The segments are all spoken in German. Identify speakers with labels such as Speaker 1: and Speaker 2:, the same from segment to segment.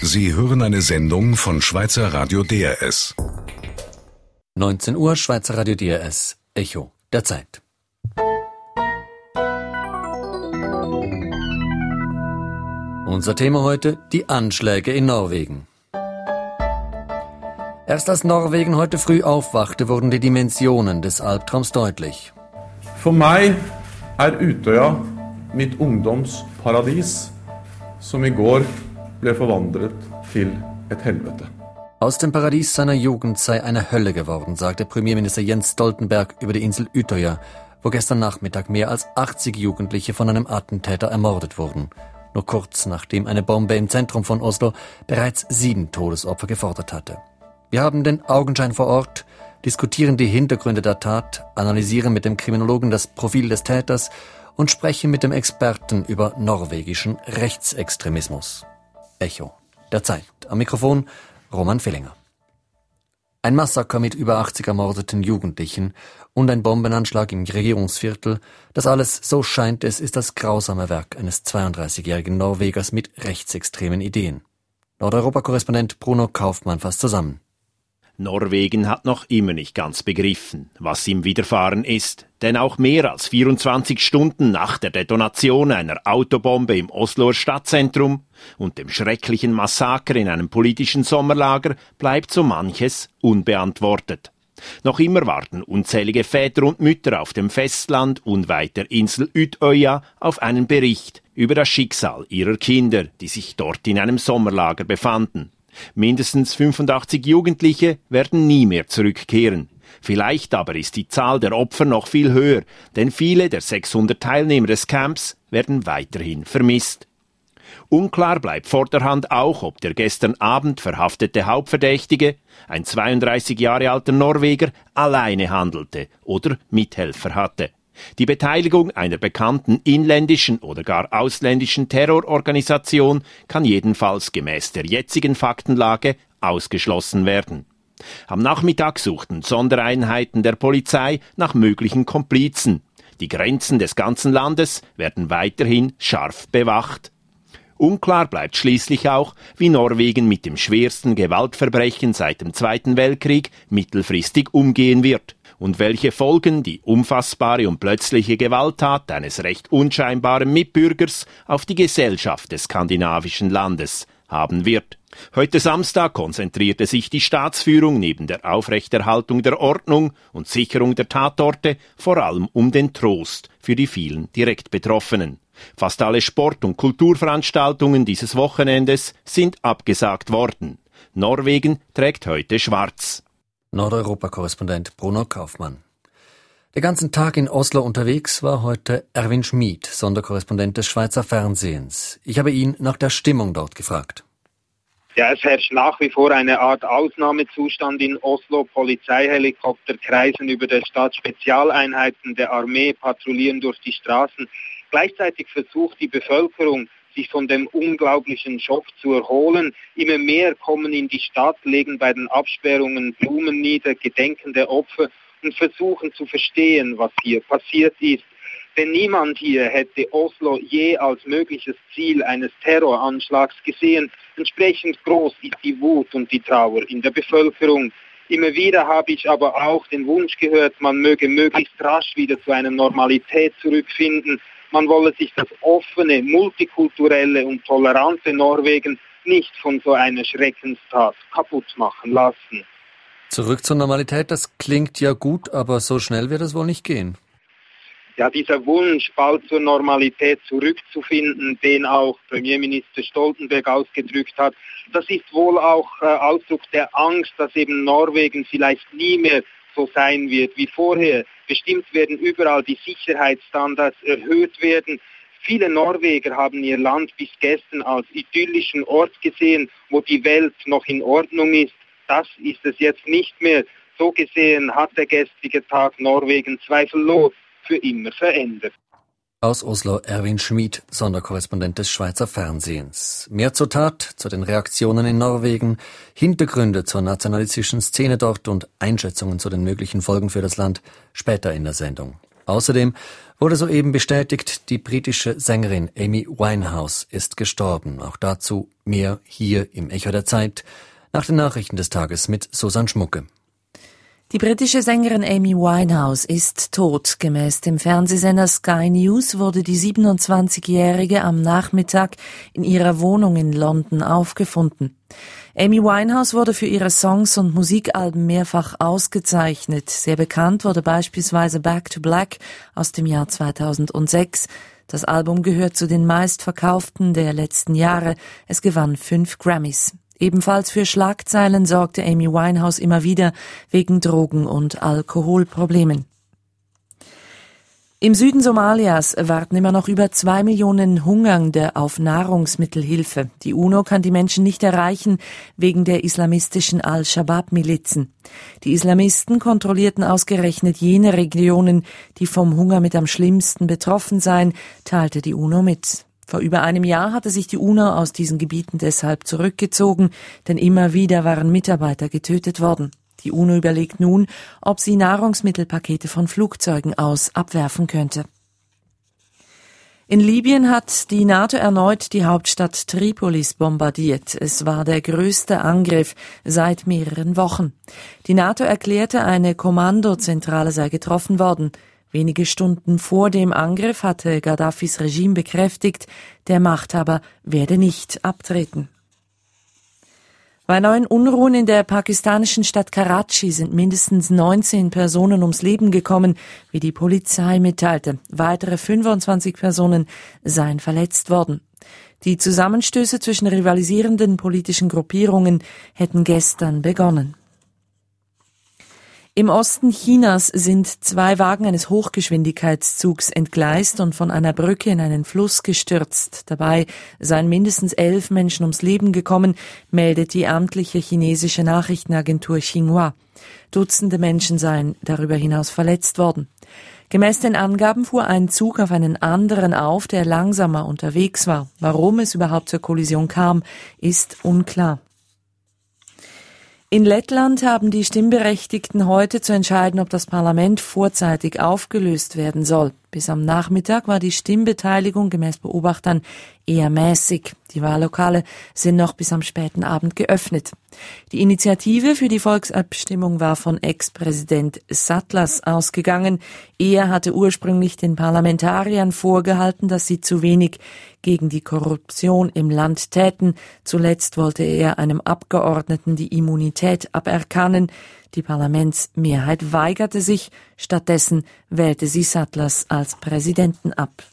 Speaker 1: Sie hören eine Sendung von Schweizer Radio DRS.
Speaker 2: 19 Uhr, Schweizer Radio DRS, Echo der Zeit. Unser Thema heute: die Anschläge in Norwegen. Erst als Norwegen heute früh aufwachte, wurden die Dimensionen des Albtraums deutlich.
Speaker 3: For meg Utøya mitt ungdomsparadis, som i går ble forvandlet til et helvete.
Speaker 2: Aus dem Paradies seiner Jugend sei eine Hölle geworden, sagte Premierminister Jens Stoltenberg über die Insel Utøya, wo gestern Nachmittag mehr als 80 Jugendliche von einem Attentäter ermordet wurden. Nur kurz nachdem eine Bombe im Zentrum von Oslo bereits 7 Todesopfer gefordert hatte. Wir haben den Augenschein vor Ort, diskutieren die Hintergründe der Tat, analysieren mit dem Kriminologen das Profil des Täters und sprechen mit dem Experten über norwegischen Rechtsextremismus. Echo der Zeit. Am Mikrofon Roman Villinger. Ein Massaker mit über 80 ermordeten Jugendlichen und ein Bombenanschlag im Regierungsviertel, das alles, so scheint es, ist das grausame Werk eines 32-jährigen Norwegers mit rechtsextremen Ideen. Nordeuropa-Korrespondent Bruno Kaufmann fasst zusammen.
Speaker 4: Norwegen hat noch immer nicht ganz begriffen, was ihm widerfahren ist. Denn auch mehr als 24 Stunden nach der Detonation einer Autobombe im Osloer Stadtzentrum und dem schrecklichen Massaker in einem politischen Sommerlager bleibt so manches unbeantwortet. Noch immer warten unzählige Väter und Mütter auf dem Festland unweit der Insel Utøya auf einen Bericht über das Schicksal ihrer Kinder, die sich dort in einem Sommerlager befanden. Mindestens 85 Jugendliche werden nie mehr zurückkehren. Vielleicht aber ist die Zahl der Opfer noch viel höher, denn viele der 600 Teilnehmer des Camps werden weiterhin vermisst. Unklar bleibt vorderhand auch, ob der gestern Abend verhaftete Hauptverdächtige, ein 32 Jahre alter Norweger, alleine handelte oder Mithelfer hatte. Die Beteiligung einer bekannten inländischen oder gar ausländischen Terrororganisation kann jedenfalls gemäß der jetzigen Faktenlage ausgeschlossen werden. Am Nachmittag suchten Sondereinheiten der Polizei nach möglichen Komplizen. Die Grenzen des ganzen Landes werden weiterhin scharf bewacht. Unklar bleibt schließlich auch, wie Norwegen mit dem schwersten Gewaltverbrechen seit dem Zweiten Weltkrieg mittelfristig umgehen wird und welche Folgen die unfassbare und plötzliche Gewalttat eines recht unscheinbaren Mitbürgers auf die Gesellschaft des skandinavischen Landes haben wird. Heute Samstag konzentrierte sich die Staatsführung neben der Aufrechterhaltung der Ordnung und Sicherung der Tatorte vor allem um den Trost für die vielen direkt Betroffenen. Fast alle Sport- und Kulturveranstaltungen dieses Wochenendes sind abgesagt worden. Norwegen trägt heute schwarz.
Speaker 2: Nordeuropa-Korrespondent Bruno Kaufmann. Den ganzen Tag in Oslo unterwegs war heute Erwin Schmid, Sonderkorrespondent des Schweizer Fernsehens. Ich habe ihn nach der Stimmung dort gefragt.
Speaker 5: Ja, es herrscht nach wie vor eine Art Ausnahmezustand in Oslo. Polizeihelikopter kreisen über der Stadt, Spezialeinheiten der Armee patrouillieren durch die Straßen. Gleichzeitig versucht die Bevölkerung, sich von dem unglaublichen Schock zu erholen. Immer mehr kommen in die Stadt, legen bei den Absperrungen Blumen nieder, gedenken der Opfer und versuchen zu verstehen, was hier passiert ist. Denn niemand hier hätte Oslo je als mögliches Ziel eines Terroranschlags gesehen. Entsprechend groß ist die Wut und die Trauer in der Bevölkerung. Immer wieder habe ich aber auch den Wunsch gehört, man möge möglichst rasch wieder zu einer Normalität zurückfinden. Man wolle sich das offene, multikulturelle und tolerante Norwegen nicht von so einer Schreckenstat kaputt machen lassen.
Speaker 2: Zurück zur Normalität, das klingt ja gut, aber so schnell wird es wohl nicht gehen.
Speaker 5: Ja, dieser Wunsch, bald zur Normalität zurückzufinden, den auch Premierminister Stoltenberg ausgedrückt hat, das ist wohl auch Ausdruck der Angst, dass eben Norwegen vielleicht nie mehr so sein wird wie vorher. Bestimmt werden überall die Sicherheitsstandards erhöht werden. Viele Norweger haben ihr Land bis gestern als idyllischen Ort gesehen, wo die Welt noch in Ordnung ist. Das ist es jetzt nicht mehr. So gesehen hat der gestrige Tag Norwegen zweifellos für immer verändert.
Speaker 2: Aus Oslo Erwin Schmid, Sonderkorrespondent des Schweizer Fernsehens. Mehr zur Tat, zu den Reaktionen in Norwegen, Hintergründe zur nationalistischen Szene dort und Einschätzungen zu den möglichen Folgen für das Land später in der Sendung. Außerdem wurde soeben bestätigt, die britische Sängerin Amy Winehouse ist gestorben. Auch dazu mehr hier im Echo der Zeit nach den Nachrichten des Tages mit Susanne Schmucke.
Speaker 6: Die britische Sängerin Amy Winehouse ist tot. Gemäß dem Fernsehsender Sky News wurde die 27-Jährige am Nachmittag in ihrer Wohnung in London aufgefunden. Amy Winehouse wurde für ihre Songs und Musikalben mehrfach ausgezeichnet. Sehr bekannt wurde beispielsweise Back to Black aus dem Jahr 2006. Das Album gehört zu den meistverkauften der letzten Jahre. Es gewann 5 Grammys. Ebenfalls für Schlagzeilen sorgte Amy Winehouse immer wieder wegen Drogen- und Alkoholproblemen. Im Süden Somalias warten immer noch über 2 Millionen Hungernde auf Nahrungsmittelhilfe. Die UNO kann die Menschen nicht erreichen wegen der islamistischen Al-Shabaab-Milizen. Die Islamisten kontrollierten ausgerechnet jene Regionen, die vom Hunger mit am schlimmsten betroffen seien, teilte die UNO mit. Vor über einem Jahr hatte sich die UNO aus diesen Gebieten deshalb zurückgezogen, denn immer wieder waren Mitarbeiter getötet worden. Die UNO überlegt nun, ob sie Nahrungsmittelpakete von Flugzeugen aus abwerfen könnte. In Libyen hat die NATO erneut die Hauptstadt Tripolis bombardiert. Es war der größte Angriff seit mehreren Wochen. Die NATO erklärte, eine Kommandozentrale sei getroffen worden. Wenige Stunden vor dem Angriff hatte Gaddafis Regime bekräftigt, der Machthaber werde nicht abtreten. Bei neuen Unruhen in der pakistanischen Stadt Karachi sind mindestens 19 Personen ums Leben gekommen, wie die Polizei mitteilte. Weitere 25 Personen seien verletzt worden. Die Zusammenstöße zwischen rivalisierenden politischen Gruppierungen hätten gestern begonnen. Im Osten Chinas sind 2 Wagen eines Hochgeschwindigkeitszugs entgleist und von einer Brücke in einen Fluss gestürzt. Dabei seien mindestens 11 Menschen ums Leben gekommen, meldet die amtliche chinesische Nachrichtenagentur Xinhua. Dutzende Menschen seien darüber hinaus verletzt worden. Gemäß den Angaben fuhr ein Zug auf einen anderen auf, der langsamer unterwegs war. Warum es überhaupt zur Kollision kam, ist unklar. In Lettland haben die Stimmberechtigten heute zu entscheiden, ob das Parlament vorzeitig aufgelöst werden soll. Bis am Nachmittag war die Stimmbeteiligung gemäß Beobachtern eher mäßig. Die Wahllokale sind noch bis am späten Abend geöffnet. Die Initiative für die Volksabstimmung war von Ex-Präsident Satlas ausgegangen. Er hatte ursprünglich den Parlamentariern vorgehalten, dass sie zu wenig gegen die Korruption im Land täten. Zuletzt wollte er einem Abgeordneten die Immunität aberkennen. Die Parlamentsmehrheit weigerte sich. Stattdessen wählte sie Satlas als Präsidenten ab.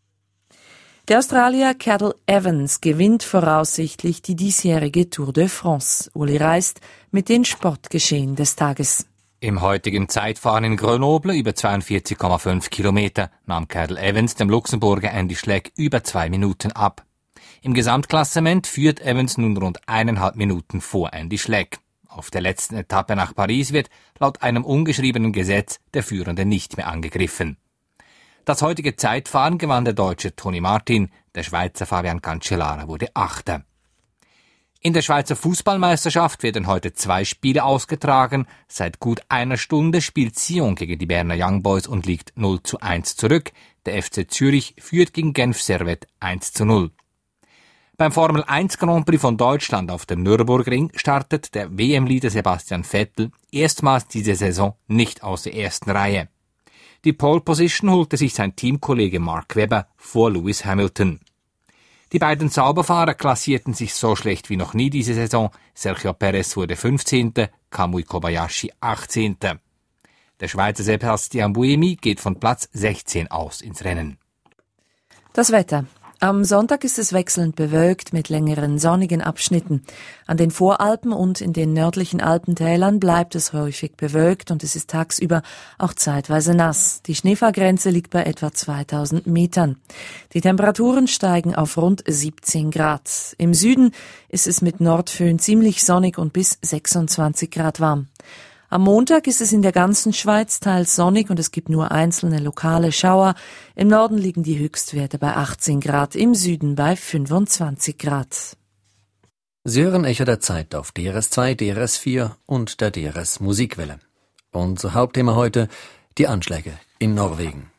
Speaker 6: Der Australier Cadel Evans gewinnt voraussichtlich die diesjährige Tour de France. Uli Reist mit den Sportgeschehen des Tages.
Speaker 7: Im heutigen Zeitfahren in Grenoble über 42,5 Kilometer nahm Cadel Evans dem Luxemburger Andy Schleck über 2 Minuten ab. Im Gesamtklassement führt Evans nun rund 1,5 Minuten vor Andy Schleck. Auf der letzten Etappe nach Paris wird laut einem ungeschriebenen Gesetz der Führende nicht mehr angegriffen. Das heutige Zeitfahren gewann der Deutsche Toni Martin, der Schweizer Fabian Cancellara wurde Achter. In der Schweizer Fußballmeisterschaft werden heute 2 Spiele ausgetragen. Seit gut einer Stunde spielt Sion gegen die Berner Young Boys und liegt 0:1 zurück. Der FC Zürich führt gegen Genf Servette 1:0. Beim Formel 1 Grand Prix von Deutschland auf dem Nürburgring startet der WM-Leader Sebastian Vettel erstmals diese Saison nicht aus der ersten Reihe. Die Pole Position holte sich sein Teamkollege Mark Webber vor Lewis Hamilton. Die beiden Sauberfahrer klassierten sich so schlecht wie noch nie diese Saison. Sergio Perez wurde 15., Kamui Kobayashi 18. Der Schweizer Sebastian Buemi geht von Platz 16 aus ins Rennen.
Speaker 6: Das Wetter. Am Sonntag ist es wechselnd bewölkt mit längeren sonnigen Abschnitten. An den Voralpen und in den nördlichen Alpentälern bleibt es häufig bewölkt und es ist tagsüber auch zeitweise nass. Die Schneefallgrenze liegt bei etwa 2000 Metern. Die Temperaturen steigen auf rund 17 Grad. Im Süden ist es mit Nordföhn ziemlich sonnig und bis 26 Grad warm. Am Montag ist es in der ganzen Schweiz teils sonnig und es gibt nur einzelne lokale Schauer. Im Norden liegen die Höchstwerte bei 18 Grad, im Süden bei 25 Grad.
Speaker 2: Sie hören Echo der Zeit auf DRS2, DRS4 und der DRS Musikwelle. Unser Hauptthema heute: die Anschläge in Norwegen.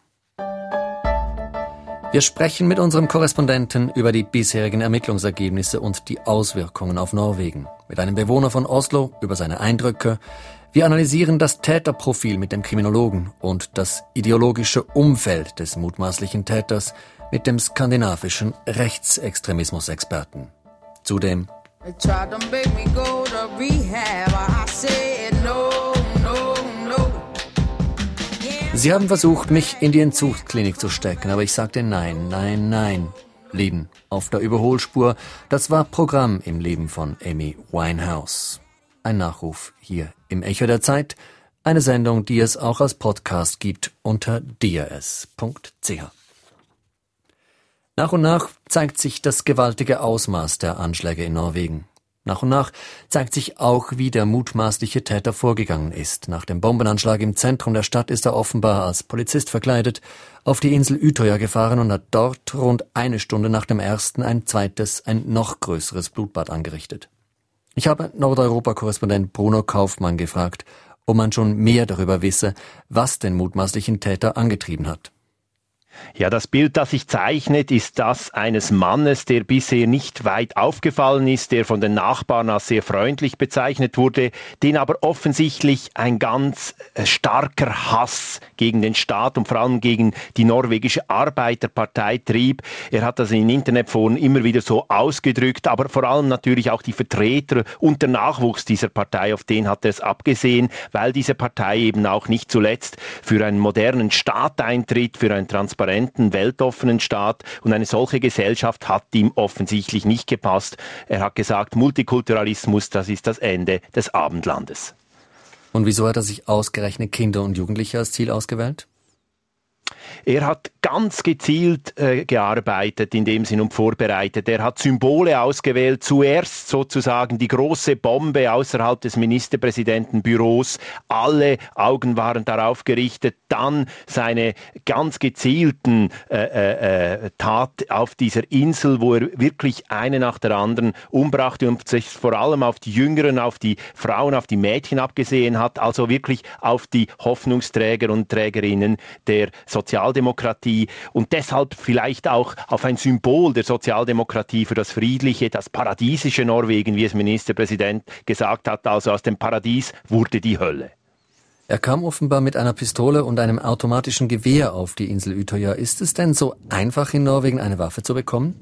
Speaker 2: Wir sprechen mit unserem Korrespondenten über die bisherigen Ermittlungsergebnisse und die Auswirkungen auf Norwegen. Mit einem Bewohner von Oslo über seine Eindrücke. Wir analysieren das Täterprofil mit dem Kriminologen und das ideologische Umfeld des mutmaßlichen Täters mit dem skandinavischen Rechtsextremismusexperten. Zudem: Sie haben versucht, mich in die Entzugsklinik zu stecken, aber ich sagte nein, nein, nein. Leben auf der Überholspur, das war Programm im Leben von Amy Winehouse. Ein Nachruf hier im Echo der Zeit, eine Sendung, die es auch als Podcast gibt unter drs.ch. Nach und nach zeigt sich das gewaltige Ausmaß der Anschläge in Norwegen. Nach und nach zeigt sich auch, wie der mutmaßliche Täter vorgegangen ist. Nach dem Bombenanschlag im Zentrum der Stadt ist er offenbar als Polizist verkleidet auf die Insel Utøya gefahren und hat dort rund eine Stunde nach dem ersten ein zweites, ein noch größeres Blutbad angerichtet. Ich habe Nordeuropa-Korrespondent Bruno Kaufmann gefragt, ob man schon mehr darüber wisse, was den mutmaßlichen Täter angetrieben hat.
Speaker 4: Ja, das Bild, das sich zeichnet, ist das eines Mannes, der bisher nicht weit aufgefallen ist, der von den Nachbarn als sehr freundlich bezeichnet wurde, den aber offensichtlich ein ganz starker Hass gegen den Staat und vor allem gegen die norwegische Arbeiterpartei trieb. Er hat das in Internetforen immer wieder so ausgedrückt, aber vor allem natürlich auch die Vertreter und der Nachwuchs dieser Partei, auf den hat er es abgesehen, weil diese Partei eben auch nicht zuletzt für einen modernen Staat eintritt, für einen transparenten, weltoffenen Staat, und eine solche Gesellschaft hat ihm offensichtlich nicht gepasst. Er hat gesagt, Multikulturalismus, das ist das Ende des Abendlandes.
Speaker 2: Und wieso hat er sich ausgerechnet Kinder und Jugendliche als Ziel ausgewählt?
Speaker 4: Er hat ganz gezielt gearbeitet in dem Sinn und vorbereitet. Er hat Symbole ausgewählt. Zuerst sozusagen die große Bombe außerhalb des Ministerpräsidentenbüros. Alle Augen waren darauf gerichtet. Dann seine ganz gezielten Tat auf dieser Insel, wo er wirklich eine nach der anderen umbrachte und sich vor allem auf die Jüngeren, auf die Frauen, auf die Mädchen abgesehen hat. Also wirklich auf die Hoffnungsträger und Trägerinnen der Sozialdemokratie und deshalb vielleicht auch auf ein Symbol der Sozialdemokratie für das friedliche, das paradiesische Norwegen, wie es Ministerpräsident gesagt hat. Also aus dem Paradies wurde die Hölle.
Speaker 2: Er kam offenbar mit einer Pistole und einem automatischen Gewehr auf die Insel Utøya. Ist es denn so einfach in Norwegen, eine Waffe zu bekommen?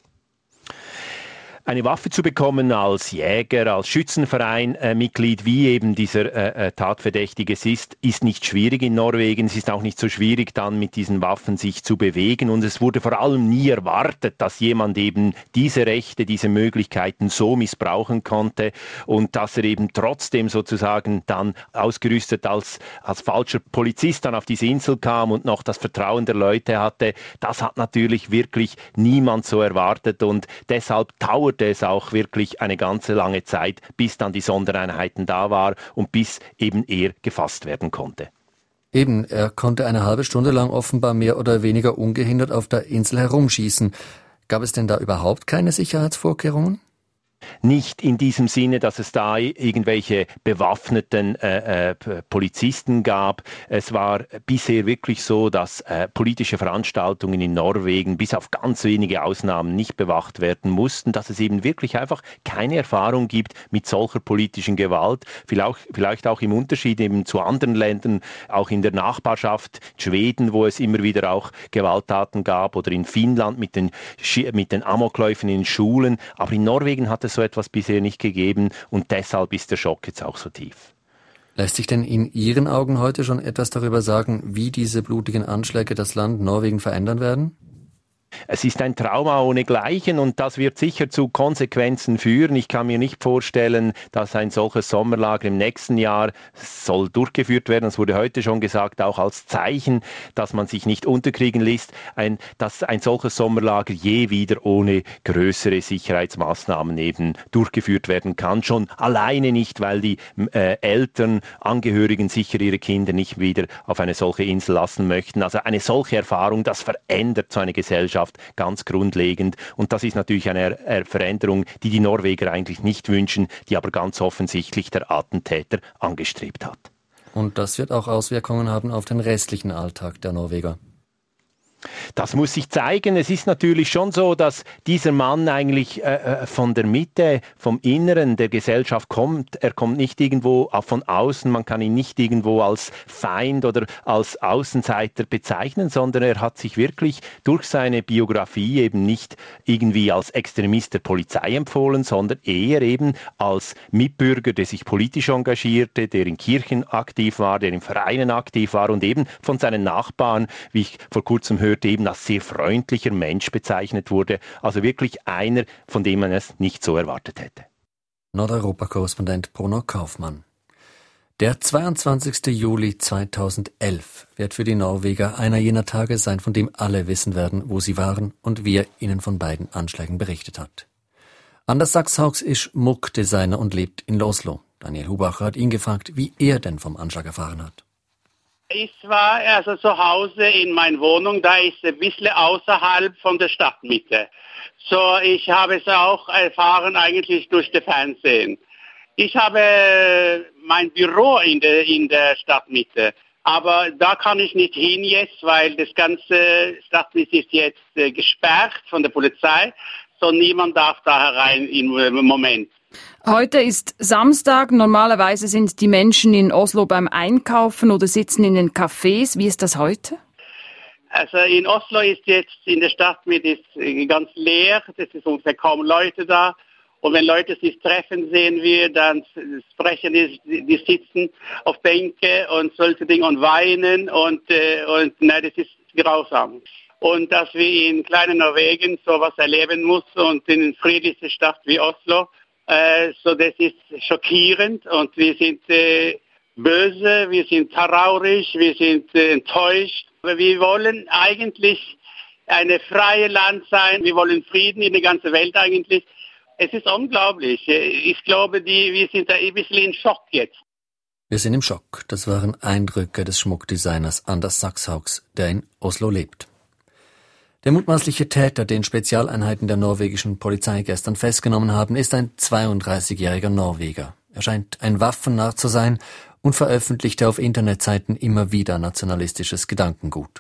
Speaker 4: Eine Waffe zu bekommen als Jäger, als Schützenverein-Mitglied, wie eben dieser Tatverdächtige ist nicht schwierig in Norwegen. Es ist auch nicht so schwierig, dann mit diesen Waffen sich zu bewegen. Und es wurde vor allem nie erwartet, dass jemand eben diese Rechte, diese Möglichkeiten so missbrauchen konnte und dass er eben trotzdem sozusagen dann ausgerüstet als falscher Polizist dann auf diese Insel kam und noch das Vertrauen der Leute hatte. Das hat natürlich wirklich niemand so erwartet und deshalb dauerte es auch wirklich eine ganze lange Zeit, bis dann die Sondereinheiten da war und bis eben er gefasst werden konnte.
Speaker 2: Eben, er konnte eine halbe Stunde lang offenbar mehr oder weniger ungehindert auf der Insel herumschießen. Gab es denn da überhaupt keine Sicherheitsvorkehrungen?
Speaker 4: Nicht in diesem Sinne, dass es da irgendwelche bewaffneten Polizisten gab. Es war bisher wirklich so, dass politische Veranstaltungen in Norwegen bis auf ganz wenige Ausnahmen nicht bewacht werden mussten, dass es eben wirklich einfach keine Erfahrung gibt mit solcher politischen Gewalt. Vielleicht auch im Unterschied eben zu anderen Ländern, auch in der Nachbarschaft, Schweden, wo es immer wieder auch Gewalttaten gab, oder in Finnland mit den Amokläufen in Schulen. Aber in Norwegen hat es so etwas bisher nicht gegeben und deshalb ist der Schock jetzt auch so tief.
Speaker 2: Lässt sich denn in Ihren Augen heute schon etwas darüber sagen, wie diese blutigen Anschläge das Land Norwegen verändern werden?
Speaker 4: Es ist ein Trauma ohnegleichen und das wird sicher zu Konsequenzen führen. Ich kann mir nicht vorstellen, dass ein solches Sommerlager im nächsten Jahr soll durchgeführt werden. Es wurde heute schon gesagt, auch als Zeichen, dass man sich nicht unterkriegen lässt, dass ein solches Sommerlager je wieder ohne größere Sicherheitsmaßnahmen eben durchgeführt werden kann. Schon alleine nicht, weil die Eltern, Angehörigen sicher ihre Kinder nicht wieder auf eine solche Insel lassen möchten. Also eine solche Erfahrung, das verändert so eine Gesellschaft ganz grundlegend. Und das ist natürlich eine Veränderung, die die Norweger eigentlich nicht wünschen, die aber ganz offensichtlich der Attentäter angestrebt hat.
Speaker 2: Und das wird auch Auswirkungen haben auf den restlichen Alltag der Norweger.
Speaker 4: Das muss sich zeigen. Es ist natürlich schon so, dass dieser Mann eigentlich von der Mitte, vom Inneren der Gesellschaft kommt. Er kommt nicht irgendwo von außen. Man kann ihn nicht irgendwo als Feind oder als Außenseiter bezeichnen, sondern er hat sich wirklich durch seine Biografie eben nicht irgendwie als Extremist der Polizei empfohlen, sondern eher eben als Mitbürger, der sich politisch engagierte, der in Kirchen aktiv war, der in Vereinen aktiv war und eben von seinen Nachbarn, wie ich vor kurzem hörte, eben als sehr freundlicher Mensch bezeichnet wurde. Also wirklich einer, von dem man es nicht so erwartet hätte.
Speaker 2: Nordeuropa-Korrespondent Bruno Kaufmann. Der 22. Juli 2011 wird für die Norweger einer jener Tage sein, von dem alle wissen werden, wo sie waren und wer ihnen von beiden Anschlägen berichtet hat. Anders Saxhaugs ist Muckdesigner und lebt in Oslo. Daniel Hubacher hat ihn gefragt, wie er denn vom Anschlag erfahren hat.
Speaker 8: Ich war also zu Hause in meiner Wohnung, da ist ein bisschen außerhalb von der Stadtmitte. So, ich habe es auch erfahren eigentlich durch das Fernsehen. Ich habe mein Büro in der Stadtmitte, aber da kann ich nicht hin jetzt, weil das ganze Stadtmitte ist jetzt gesperrt von der Polizei, so niemand darf da herein im Moment.
Speaker 9: Heute ist Samstag. Normalerweise sind die Menschen in Oslo beim Einkaufen oder sitzen in den Cafés. Wie ist das heute?
Speaker 8: Also in Oslo ist jetzt in der Stadtmitte ganz leer. Es ist ungefähr kaum Leute da. Und wenn Leute sich treffen, sehen wir, dann sprechen die sitzen auf Bänke und solche Dinge und weinen und nein, das ist grausam. Und dass wir in kleinen Norwegen sowas erleben müssen und in einer friedlichen Stadt wie Oslo, so das ist schockierend und wir sind böse, wir sind traurig, wir sind enttäuscht. Aber wir wollen eigentlich ein freies Land sein, wir wollen Frieden in der ganzen Welt eigentlich. Es ist unglaublich. Ich glaube, wir sind da ein bisschen in Schock jetzt.
Speaker 2: Wir sind im Schock. Das waren Eindrücke des Schmuckdesigners Anders Saxhaugs, der in Oslo lebt. Der mutmaßliche Täter, den Spezialeinheiten der norwegischen Polizei gestern festgenommen haben, ist ein 32-jähriger Norweger. Er scheint ein Waffennarr zu sein und veröffentlichte auf Internetseiten immer wieder nationalistisches Gedankengut.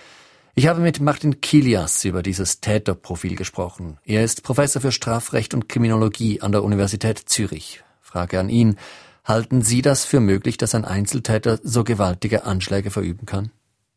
Speaker 2: Ich habe mit Martin Kilias über dieses Täterprofil gesprochen. Er ist Professor für Strafrecht und Kriminologie an der Universität Zürich. Frage an ihn: Halten Sie das für möglich, dass ein Einzeltäter so gewaltige Anschläge verüben kann?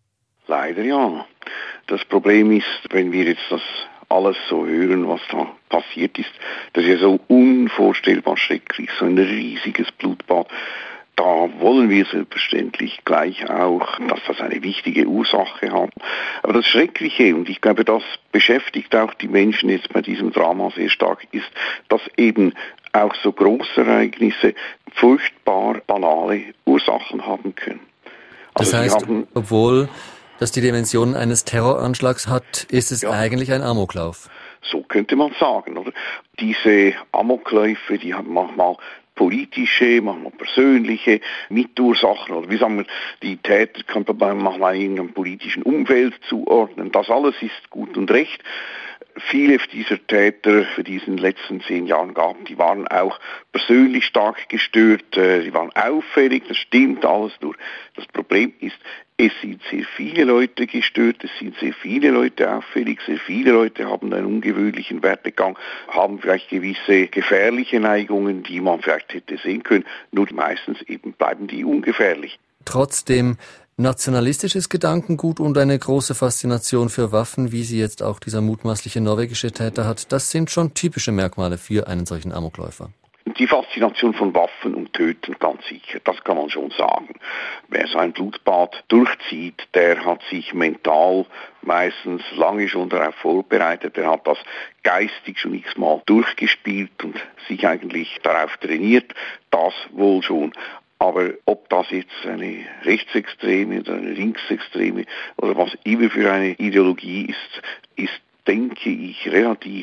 Speaker 10: Leider ja. Das Problem ist, wenn wir jetzt das alles so hören, was da passiert ist, das ist ja so unvorstellbar schrecklich, so ein riesiges Blutbad. Da wollen wir selbstverständlich gleich auch, dass das eine wichtige Ursache hat. Aber das Schreckliche, und ich glaube, das beschäftigt auch die Menschen jetzt bei diesem Drama sehr stark, ist, dass eben auch so Großereignisse furchtbar banale Ursachen haben können.
Speaker 2: Also das heißt, obwohl das die Dimensionen eines Terroranschlags hat, ist es eigentlich ein Amoklauf.
Speaker 10: So könnte man sagen, oder? Diese Amokläufe, die haben manchmal politische, manchmal persönliche Mitursachen, oder wie sagen wir, die Täter kann man manchmal in einem politischen Umfeld zuordnen. Das alles ist gut und recht. Viele dieser Täter, für die es in den letzten 10 Jahren gab, die waren auch persönlich stark gestört, sie waren auffällig, das stimmt alles, nur das Problem ist, es sind sehr viele Leute gestört, es sind sehr viele Leute auffällig, sehr viele Leute haben einen ungewöhnlichen Werdegang, haben vielleicht gewisse gefährliche Neigungen, die man vielleicht hätte sehen können, nur meistens eben bleiben die ungefährlich.
Speaker 2: Trotzdem nationalistisches Gedankengut und eine große Faszination für Waffen, wie sie jetzt auch dieser mutmaßliche norwegische Täter hat, das sind schon typische Merkmale für einen solchen Amokläufer.
Speaker 10: Die Faszination von Waffen und Töten, ganz sicher, das kann man schon sagen. Wer so ein Blutbad durchzieht, der hat sich mental meistens lange schon darauf vorbereitet, der hat das geistig schon x-mal durchgespielt und sich eigentlich darauf trainiert, das wohl schon. Aber ob das jetzt eine Rechtsextreme oder eine Linksextreme oder was immer für eine Ideologie ist, denke ich, relativ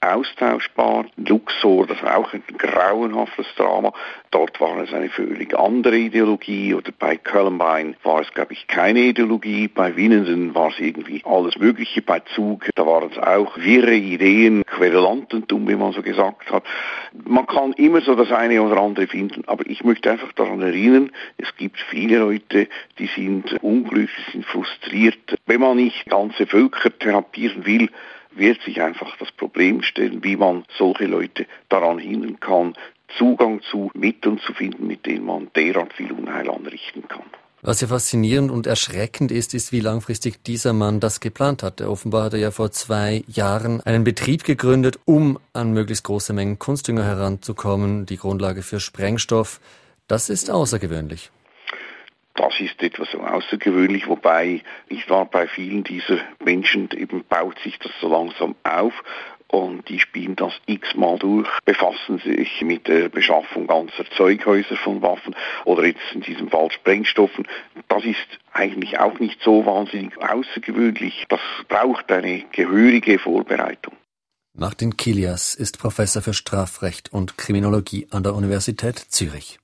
Speaker 10: austauschbar. Luxor, das war auch ein grauenhaftes Drama. Dort war es eine völlig andere Ideologie. Oder bei Columbine war es, glaube ich, keine Ideologie. Bei Winnenden war es irgendwie alles Mögliche. Bei Zug, da waren es auch wirre Ideen, Querulantentum, wie man so gesagt hat. Man kann immer so das eine oder andere finden, aber ich möchte einfach daran erinnern, es gibt viele Leute, die sind unglücklich, sind frustriert. Wenn man nicht ganze Völker therapieren will, wird sich einfach das Problem stellen, wie man solche Leute daran hindern kann, Zugang zu Mitteln zu finden, mit denen man derart viel Unheil anrichten kann.
Speaker 2: Was ja faszinierend und erschreckend ist, wie langfristig dieser Mann das geplant hat. Offenbar hat er ja vor 2 Jahren einen Betrieb gegründet, um an möglichst große Mengen Kunstdünger heranzukommen, die Grundlage für Sprengstoff. Das ist außergewöhnlich.
Speaker 10: Das ist etwas so außergewöhnlich, wobei, nicht wahr, bei vielen dieser Menschen eben baut sich das so langsam auf. Und die spielen das x-mal durch, befassen sich mit der Beschaffung ganzer Zeughäuser von Waffen oder jetzt in diesem Fall Sprengstoffen. Das ist eigentlich auch nicht so wahnsinnig außergewöhnlich. Das braucht eine gehörige Vorbereitung.
Speaker 2: Martin Kilias ist Professor für Strafrecht und Kriminologie an der Universität Zürich.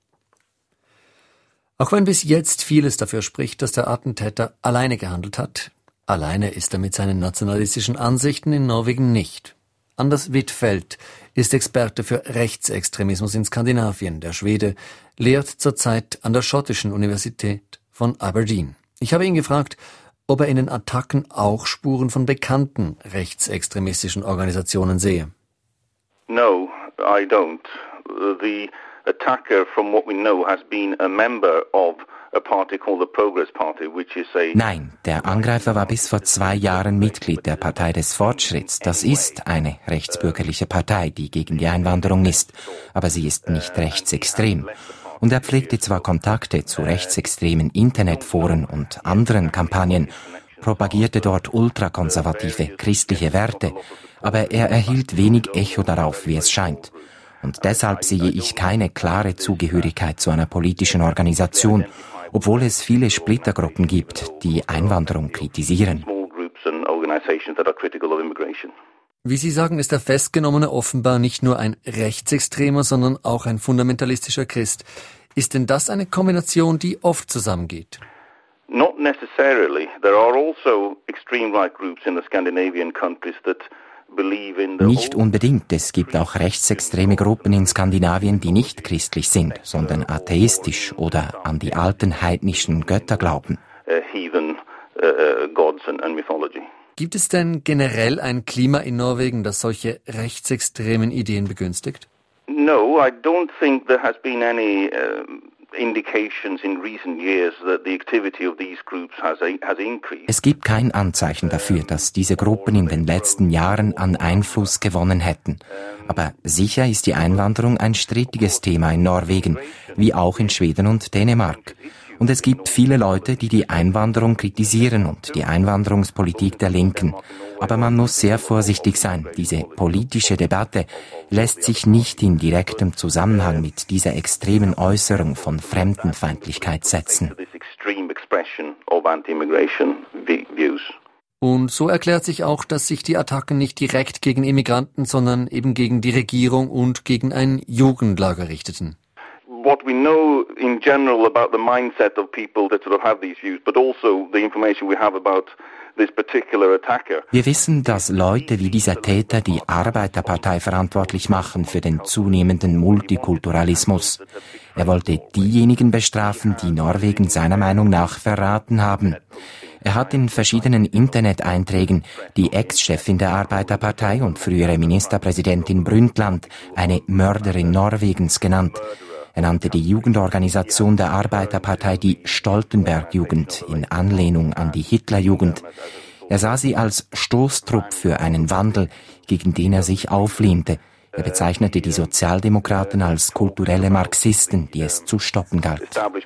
Speaker 2: Auch wenn bis jetzt vieles dafür spricht, dass der Attentäter alleine gehandelt hat, alleine ist er mit seinen nationalistischen Ansichten in Norwegen nicht. Anders Wittfeldt ist Experte für Rechtsextremismus in Skandinavien. Der Schwede lehrt zurzeit an der schottischen Universität von Aberdeen. Ich habe ihn gefragt, ob er in den Attacken auch Spuren von bekannten rechtsextremistischen Organisationen sehe.
Speaker 11: No, I don't. The attacker, from what we know, has been a member of a party called the Progress Party, which is a...
Speaker 12: Nein, der Angreifer war bis vor 2 Jahren Mitglied der Partei des Fortschritts. Das ist eine rechtsbürgerliche Partei, die gegen die Einwanderung ist, aber sie ist nicht rechtsextrem. Und er pflegte zwar Kontakte zu rechtsextremen Internetforen und anderen Kampagnen, propagierte dort ultrakonservative christliche Werte, aber er erhielt wenig Echo darauf, wie es scheint. Und deshalb sehe ich keine klare Zugehörigkeit zu einer politischen Organisation, obwohl es viele Splittergruppen gibt, die Einwanderung kritisieren.
Speaker 2: Wie Sie sagen, ist der Festgenommene offenbar nicht nur ein Rechtsextremer, sondern auch ein fundamentalistischer Christ. Ist denn das eine Kombination, die oft zusammengeht?
Speaker 11: Not necessarily. There are also extreme right groups in the Scandinavian countries that
Speaker 12: Nicht unbedingt. Es gibt auch rechtsextreme Gruppen in Skandinavien, die nicht christlich sind, sondern atheistisch oder an die alten heidnischen Götter glauben.
Speaker 2: Gibt es denn generell ein Klima in Norwegen, das solche rechtsextremen Ideen begünstigt?
Speaker 11: No, I don't think there has been any indications in recent years that the activity of these groups has increased.
Speaker 12: Es gibt kein Anzeichen dafür, dass diese Gruppen in den letzten Jahren an Einfluss gewonnen hätten. Aber sicher ist die Einwanderung ein strittiges Thema in Norwegen, wie auch in Schweden und Dänemark. Und es gibt viele Leute, die die Einwanderung kritisieren und die Einwanderungspolitik der Linken. Aber man muss sehr vorsichtig sein. Diese politische Debatte lässt sich nicht in direktem Zusammenhang mit dieser extremen Äußerung von Fremdenfeindlichkeit setzen.
Speaker 2: Und so erklärt sich auch, dass sich die Attacken nicht direkt gegen Immigranten, sondern eben gegen die Regierung und gegen ein Jugendlager richteten.
Speaker 11: What we know in general about the mindset of people that sort of have these views, but also the information we have about this particular attacker.
Speaker 12: Wir wissen, dass Leute wie dieser Täter die Arbeiterpartei verantwortlich machen für den zunehmenden Multikulturalismus. Er wollte diejenigen bestrafen, die Norwegen seiner Meinung nach verraten haben. Er hat in verschiedenen Internet-Einträgen die Ex-Chefin der Arbeiterpartei und frühere Ministerpräsidentin Brundtland eine Mörderin Norwegens genannt. Er nannte die Jugendorganisation der Arbeiterpartei die Stoltenberg-Jugend in Anlehnung an die Hitlerjugend. Er sah sie als Stoßtrupp für einen Wandel, gegen den er sich auflehnte. Er bezeichnete die Sozialdemokraten als kulturelle Marxisten, die es zu stoppen galt.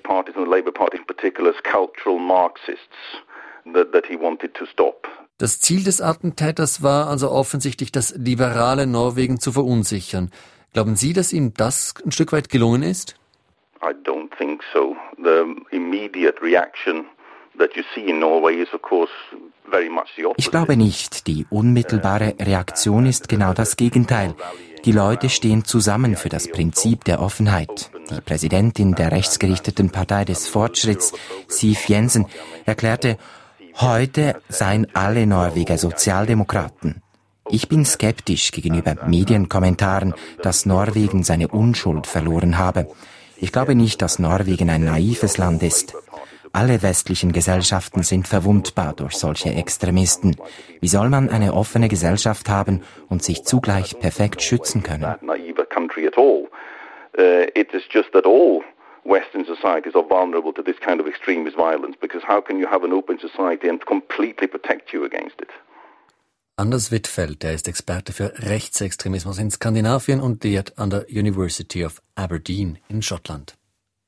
Speaker 2: Das Ziel des Attentäters war also offensichtlich, das liberale Norwegen zu verunsichern. Glauben Sie, dass ihm das ein Stück weit gelungen ist?
Speaker 11: I don't think so. The immediate reaction that you see in Norway is of course very much the opposite.
Speaker 12: Ich glaube nicht. Die unmittelbare Reaktion ist genau das Gegenteil. Die Leute stehen zusammen für das Prinzip der Offenheit. Die Präsidentin der rechtsgerichteten Partei des Fortschritts, Siv Jensen, erklärte, heute seien alle Norweger Sozialdemokraten. Ich bin skeptisch gegenüber Medienkommentaren, dass Norwegen seine Unschuld verloren habe. Ich glaube nicht, dass Norwegen ein naives Land ist. Alle westlichen Gesellschaften sind verwundbar durch solche Extremisten. Wie soll man eine offene Gesellschaft haben und sich zugleich perfekt schützen können?
Speaker 11: Western societies are vulnerable to this kind of extremist violence, because how can you have an open society and completely protect you against it?
Speaker 2: Anders Wittfeld, der ist Experte für Rechtsextremismus in Skandinavien und lehrt an der University of Aberdeen in Schottland.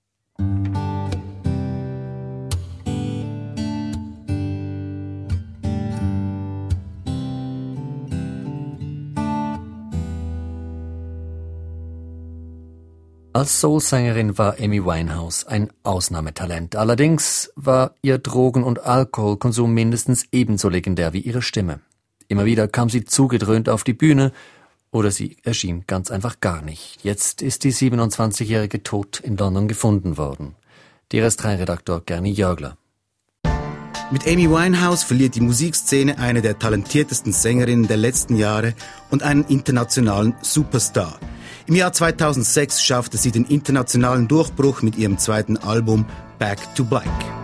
Speaker 2: Als Soul-Sängerin war Amy Winehouse ein Ausnahmetalent. Allerdings war ihr Drogen- und Alkoholkonsum mindestens ebenso legendär wie ihre Stimme. Immer wieder kam sie zugedröhnt auf die Bühne oder sie erschien ganz einfach gar nicht. Jetzt ist die 27-Jährige tot in London gefunden worden. DRS3-Redaktor Gerni Jörgler.
Speaker 13: Mit Amy Winehouse verliert die Musikszene eine der talentiertesten Sängerinnen der letzten Jahre und einen internationalen Superstar. Im Jahr 2006 schaffte sie den internationalen Durchbruch mit ihrem zweiten Album Back to Black.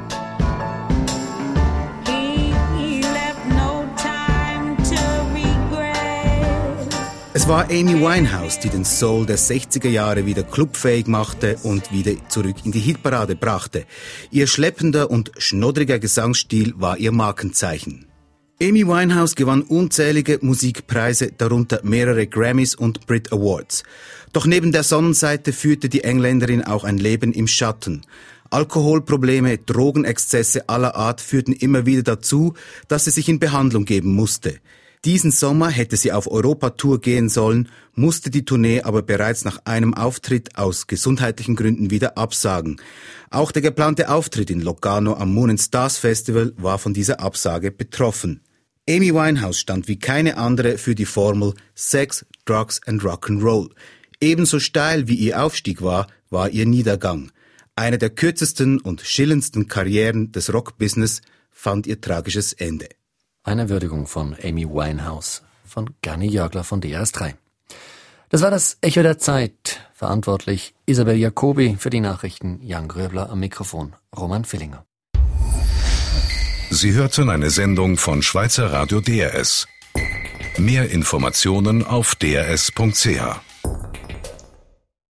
Speaker 13: Es war Amy Winehouse, die den Soul der 60er Jahre wieder clubfähig machte und wieder zurück in die Hitparade brachte. Ihr schleppender und schnoddriger Gesangsstil war ihr Markenzeichen. Amy Winehouse gewann unzählige Musikpreise, darunter mehrere Grammys und Brit Awards. Doch neben der Sonnenseite führte die Engländerin auch ein Leben im Schatten. Alkoholprobleme, Drogenexzesse aller Art führten immer wieder dazu, dass sie sich in Behandlung geben musste. Diesen Sommer hätte sie auf Europatour gehen sollen, musste die Tournee aber bereits nach einem Auftritt aus gesundheitlichen Gründen wieder absagen. Auch der geplante Auftritt in Locarno am Moon & Stars Festival war von dieser Absage betroffen. Amy Winehouse stand wie keine andere für die Formel Sex, Drugs and Rock'n'Roll. Ebenso steil wie ihr Aufstieg war ihr Niedergang. Eine der kürzesten und schillendsten Karrieren des Rockbusiness fand ihr tragisches Ende.
Speaker 2: Eine Würdigung von Amy Winehouse von Gerni Jörgler von DRS3. Das war das Echo der Zeit. Verantwortlich Isabel Jacobi, für die Nachrichten Jan Gröbler, am Mikrofon Roman Villinger.
Speaker 1: Sie hörten eine Sendung von Schweizer Radio DRS. Mehr Informationen auf drs.ch.